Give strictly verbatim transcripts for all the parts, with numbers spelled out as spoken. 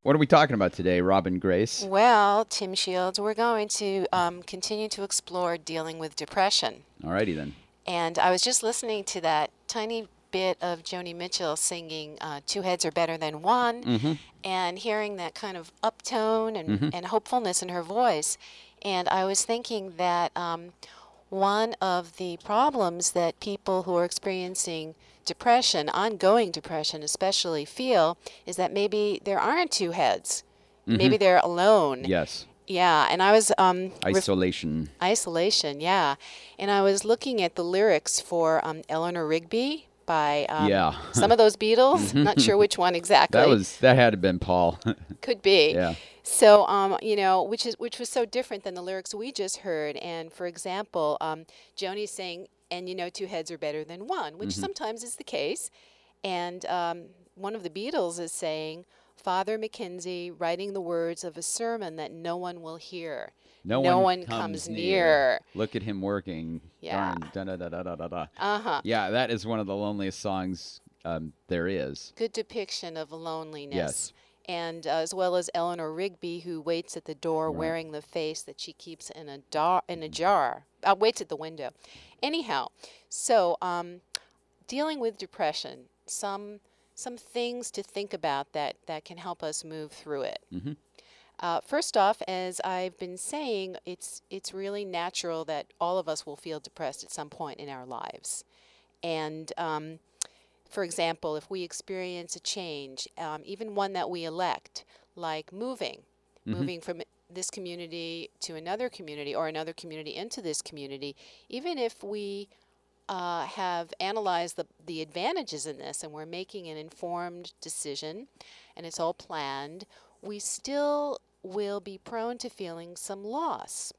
What are we talking about today, Robin Grace? Well, Tim Shields, we're going to um, continue to explore dealing with depression. Alrighty then. And I was just listening to that tiny bit of Joni Mitchell singing uh, Two Heads Are Better Than One Mm-hmm. and hearing that kind of uptone and, Mm-hmm. and hopefulness in her voice. And I was thinking that um, one of the problems that people who are experiencing depression, ongoing depression especially, feel is that maybe there aren't two heads. Mm-hmm. Maybe they're alone. Yes. Yeah, and I was um, ref- Isolation. isolation. Yeah, and I was looking at the lyrics for um, Eleanor Rigby by um, Yeah. some of those Beatles. Not sure which one exactly. That was that had to have been Paul. Could be. Yeah. So, um, you know, which is which was so different than the lyrics we just heard. And for example, um, Joni's saying, "And you know, two heads are better than one," which Mm-hmm. sometimes is the case. And um, one of the Beatles is saying, "Father Mackenzie writing the words of a sermon that no one will hear. No, No one one comes comes near. near." Look at him working. Yeah. Darn. Da, da, da, da, da, da. Uh-huh. Yeah, that is one of the loneliest songs um, there is. Good depiction of loneliness. Yes. And uh, as well as Eleanor Rigby, who waits at the door Right. wearing the face that she keeps in a, dar- in a jar, uh, waits at the window. Anyhow, so um, dealing with depression, some some things to think about that, that can help us move through it. Mm-hmm. Uh, first off, as I've been saying, it's it's really natural that all of us will feel depressed at some point in our lives. And um, for example, if we experience a change, um, even one that we elect, like moving, Mm-hmm. moving from this community to another community or another community into this community, even if we uh, have analyzed the, the advantages in this and we're making an informed decision and it's all planned, we still will be prone to feeling some loss.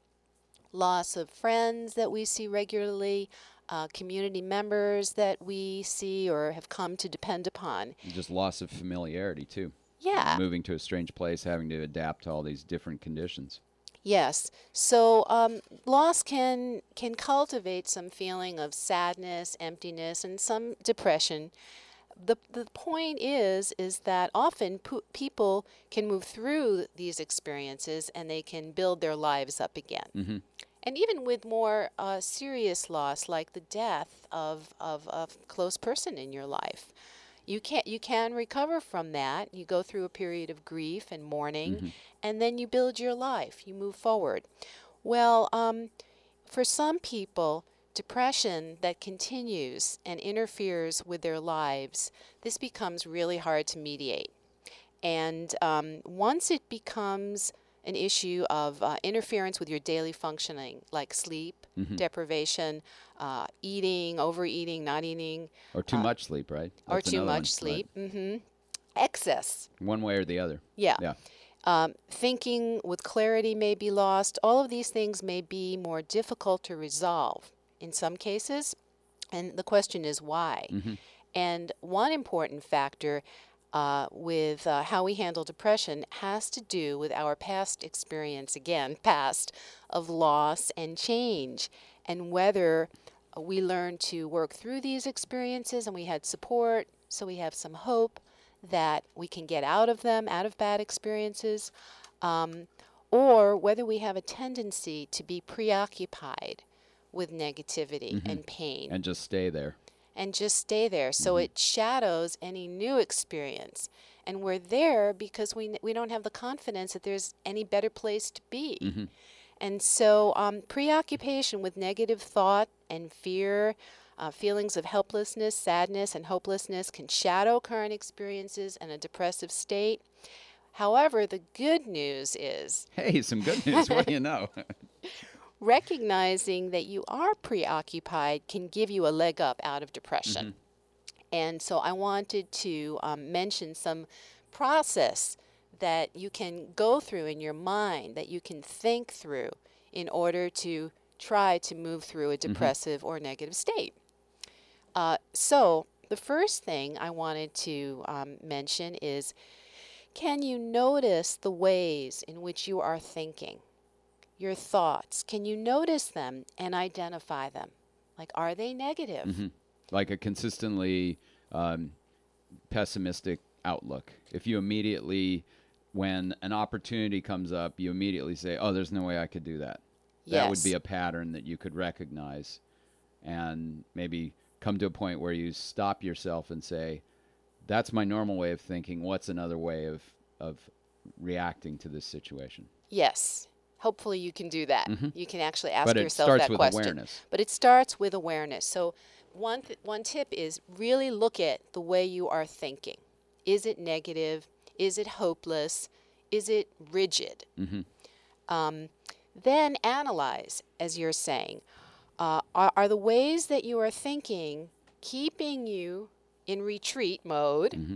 Loss of friends that we see regularly, uh, community members that we see or have come to depend upon. Just loss of familiarity too. Yeah. Moving to a strange place, having to adapt to all these different conditions. Yes. So um, loss can can cultivate some feeling of sadness, emptiness, and some depression. The the point is is that often po- people can move through these experiences and they can build their lives up again. Mm-hmm. And even with more uh, serious loss, like the death of, of a close person in your life, you can you can recover from that. You go through a period of grief and mourning, Mm-hmm. and then you build your life. You move forward. Well, um, for some people, depression that continues and interferes with their lives, this becomes really hard to mediate. And um, once it becomes an issue of uh, interference with your daily functioning, like sleep Mm-hmm. deprivation, uh, eating, overeating, not eating, Or too uh, much sleep, right? or That's too another one, much right? sleep, hmm excess, One way or the other. yeah. Yeah. Um, thinking with clarity may be lost. All of these things may be more difficult to resolve in some cases, and the question is why. Mm-hmm. And one important factor uh, with uh, how we handle depression has to do with our past experience, again, past, of loss and change, and whether uh, we learn to work through these experiences and we had support, so we have some hope that we can get out of them, out of bad experiences, um, or whether we have a tendency to be preoccupied with negativity Mm-hmm. and pain And just stay there. and just stay there. So Mm-hmm. it shadows any new experience. And we're there because we, we don't have the confidence that there's any better place to be. Mm-hmm. And so um, preoccupation with negative thought and fear, uh, feelings of helplessness, sadness, and hopelessness can shadow current experiences and a depressive state. However, the good news is Hey, some good news. What do you know? recognizing that you are preoccupied can give you a leg up out of depression. Mm-hmm. And so I wanted to um, mention some process that you can go through in your mind, that you can think through in order to try to move through a Mm-hmm. depressive or negative state. Uh, so the first thing I wanted to um, mention is, can you notice the ways in which you are thinking? Your thoughts, can you notice them and identify them? Like, are they negative? Mm-hmm. Like a consistently um, pessimistic outlook. If you immediately when an opportunity comes up, you immediately say, "Oh, there's no way I could do that." That would Yes. be a pattern that you could recognize, and maybe come to a point where you stop yourself and say, "That's my normal way of thinking. What's another way of of reacting to this situation?" Yes. Hopefully you can do that. Mhm. You can actually ask But it yourself starts that with question. awareness. But it starts with awareness. So one th- one tip is really look at the way you are thinking. Is it negative? Is it hopeless? Is it rigid? Mm-hmm. Um, then analyze, as you're saying. Uh, are, are the ways that you are thinking keeping you in retreat mode? Mm-hmm.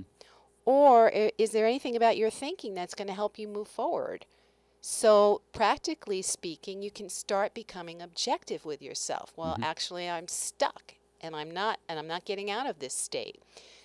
Or i- is there anything about your thinking that's going to help you move forward? So, practically speaking, you can start becoming objective with yourself. Well, Mhm. actually, I'm stuck and I'm not and I'm not getting out of this state.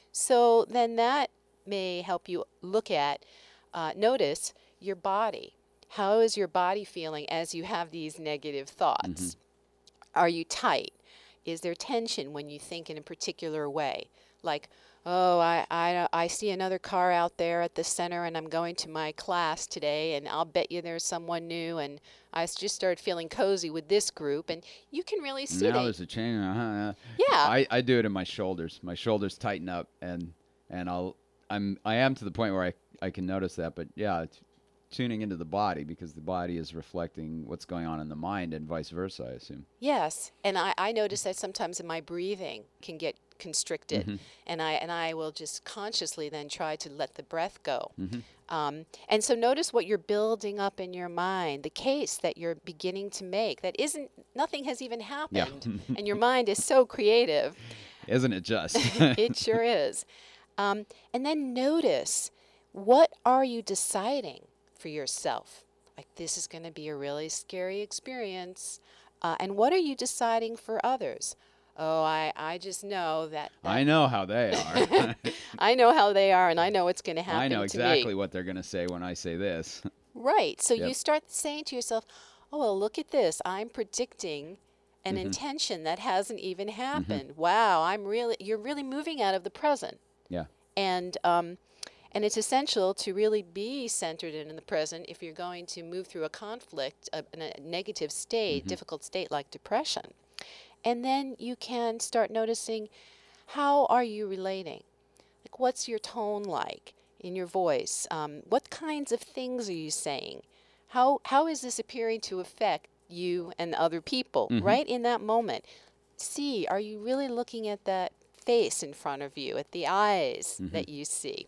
So, then that may help you look at uh, notice your body. How is your body feeling as you have these negative thoughts? Are you tight? Is there tension when you think in a particular way? Like, oh, I, I, I see another car out there at the center and I'm going to my class today and I'll bet you there's someone new and I s- just started feeling cozy with this group and you can really see Now that. there's a change. Uh-huh. Yeah. I, I do it in my shoulders. My shoulders tighten up, and and I'll I'm I am to the point where I I can notice that. But yeah, t- tuning into the body, because the body is reflecting what's going on in the mind, and vice versa, I assume. Yes, and I, I notice that sometimes in my breathing can get constricted, Mm-hmm. and I and I will just consciously then try to let the breath go. Mm-hmm. Um, and so notice what you're building up in your mind, the case that you're beginning to make. That isn't nothing has even Yeah. happened, and your mind is so creative. Isn't it just? It sure is. Um, and then notice, what are you deciding for yourself? Like, this is going to be a really scary experience. Uh, and what are you deciding for others? Oh, I, I just know that, I that know how they are. I know how they are, and I know what's going to happen I know to exactly me. what they're going to say when I say this. Right. So Yep. you start saying to yourself, oh, well, look at this. I'm predicting an Mhm. intention that hasn't even happened. Wow, I'm really, you're really moving out of the present. Yeah. And um, and it's essential to really be centered in the present if you're going to move through a conflict, a, in a negative state, Mhm. difficult state like depression. And then you can start noticing, how are you relating? Like, what's your tone like in your voice? Um, what kinds of things are you saying? How how is this appearing to affect you and other people Mhm. right in that moment? See, are you really looking at that face in front of you, at the eyes Mhm. that you see?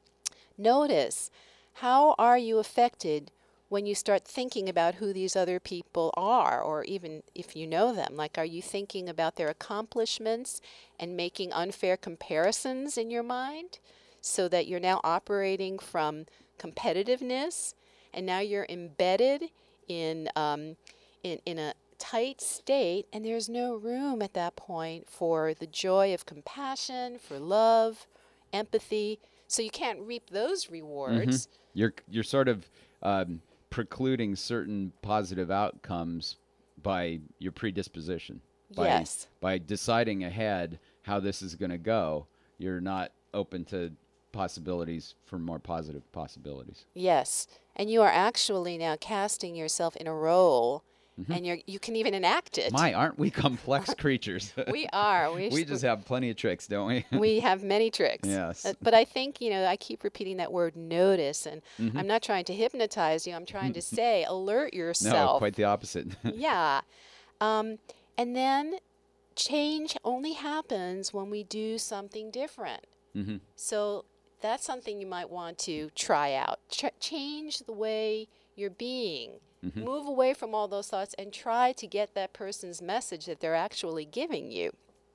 Notice, how are you affected when you start thinking about who these other people are, or even if you know them? Like, are you thinking about their accomplishments and making unfair comparisons in your mind so that you're now operating from competitiveness and now you're embedded in, um, in, in a tight state, and there's no room at that point for the joy of compassion, for love, empathy. So you can't reap those rewards. You're you're sort of um, precluding certain positive outcomes by your predisposition. By, Yes. By deciding ahead how this is going to go, you're not open to possibilities for more positive possibilities. Yes. And you are actually now casting yourself in a role, and you're you can even enact it. My, aren't we complex creatures? We are. We, We just have plenty of tricks, don't we? we have many tricks. Yes. Uh, But I think, you know, I keep repeating that word notice, and Mhm. I'm not trying to hypnotize you. I'm trying to say, alert No, yourself. quite the opposite. Yeah. Um, and then change only happens when we do something different. Mhm. So that's something you might want to try out. Ch- change the way you're being. Mhm. Move away from all those thoughts and try to get that person's message that they're actually giving you.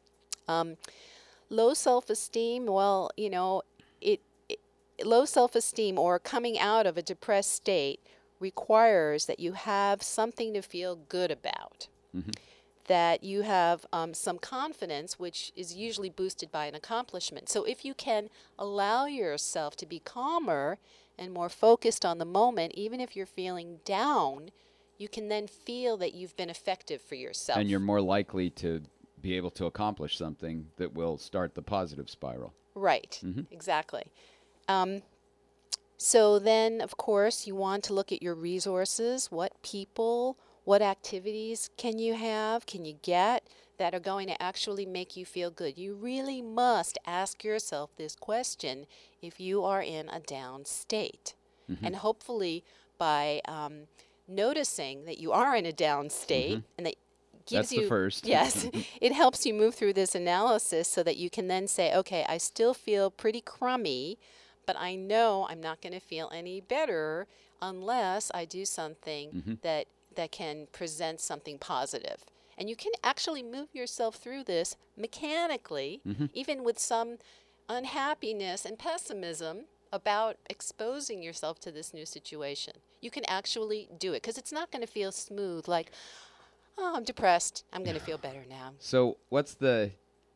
Um, low self-esteem, well, you know, it, it low self-esteem or coming out of a depressed state requires that you have something to feel good about. Mhm. That you have um, some confidence, which is usually boosted by an accomplishment. So if you can allow yourself to be calmer and more focused on the moment, even if you're feeling down, you can then feel that you've been effective for yourself. And you're more likely to be able to accomplish something that will start the positive spiral. Right, Mhm. exactly. Um, So then, of course, you want to look at your resources. What people, what activities can you have, can you get that are going to actually make you feel good? You really must ask yourself this question if you are in a down state. Mm-hmm. And hopefully by um, noticing that you are in a down state Mm-hmm. and that gives That's you the first. yes, it helps you move through this analysis so that you can then say, okay, I still feel pretty crummy, but I know I'm not going to feel any better unless I do something Mm-hmm. that that can present something positive. And you can actually move yourself through this mechanically, Mm-hmm. even with some unhappiness and pessimism about exposing yourself to this new situation. You can actually do it because it's not going to feel smooth like, oh, I'm depressed. I'm going to feel better now. So what's the?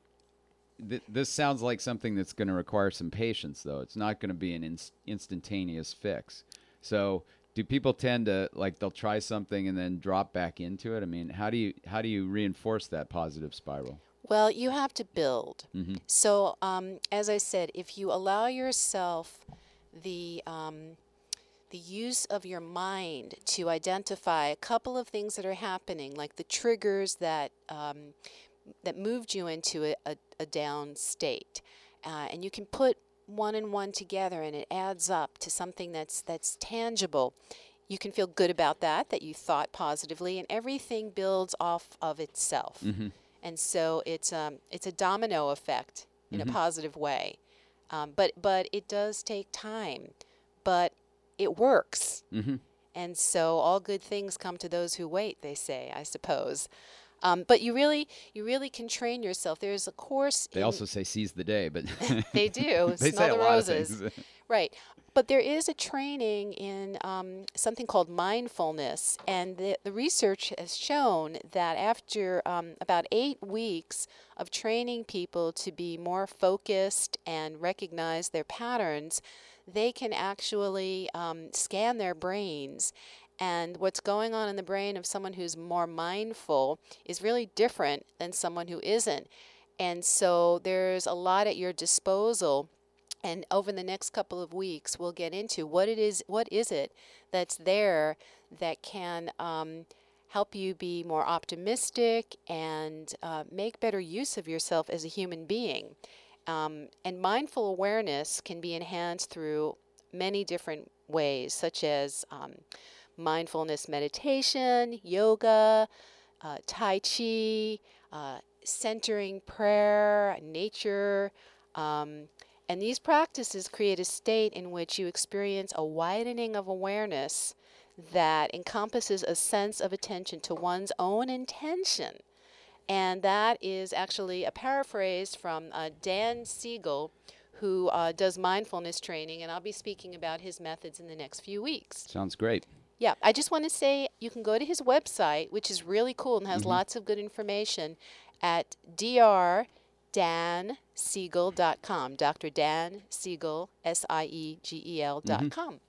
Th- this sounds like something that's going to require some patience, though. It's not going to be an inst- instantaneous fix. So do people tend to like they'll try something and then drop back into it? I mean, how do you how do you reinforce that positive spiral? Well, you have to build. Mm-hmm. So, um, as I said, if you allow yourself the um, the use of your mind to identify a couple of things that are happening, like the triggers that um, that moved you into a, a, a down state, uh, and you can put one and one together, and it adds up to something that's that's tangible. You can feel good about that, that you thought positively, and everything builds off of itself. Mm-hmm. And so it's um, it's a domino effect in Mm-hmm. a positive way, um, but but it does take time, but it works. Mm-hmm. And so all good things come to those who wait, they say, I suppose. Um, but you really you really can train yourself. There's a course. They in, also say seize the day, but they do they smell say a the lot roses, of things. right? But there is a training in um, something called mindfulness, and the, the research has shown that after um, about eight weeks of training people to be more focused and recognize their patterns, they can actually um, scan their brains. And what's going on in the brain of someone who's more mindful is really different than someone who isn't. And so there's a lot at your disposal. And over the next couple of weeks, we'll get into what it is. What is it that's there that can um, help you be more optimistic and uh, make better use of yourself as a human being? Um, and mindful awareness can be enhanced through many different ways, such as um, mindfulness meditation, yoga, uh, Tai Chi, uh, centering prayer, nature. Um, and these practices create a state in which you experience a widening of awareness that encompasses a sense of attention to one's own intention. And that is actually a paraphrase from uh, Dan Siegel, who uh, does mindfulness training, and I'll be speaking about his methods in the next few weeks. Sounds great. Yeah, I just want to say you can go to his website, which is really cool and has Mm-hmm. lots of good information, at d r dan siegel dot com, Doctor Dan Siegel, S I E G E L dot com.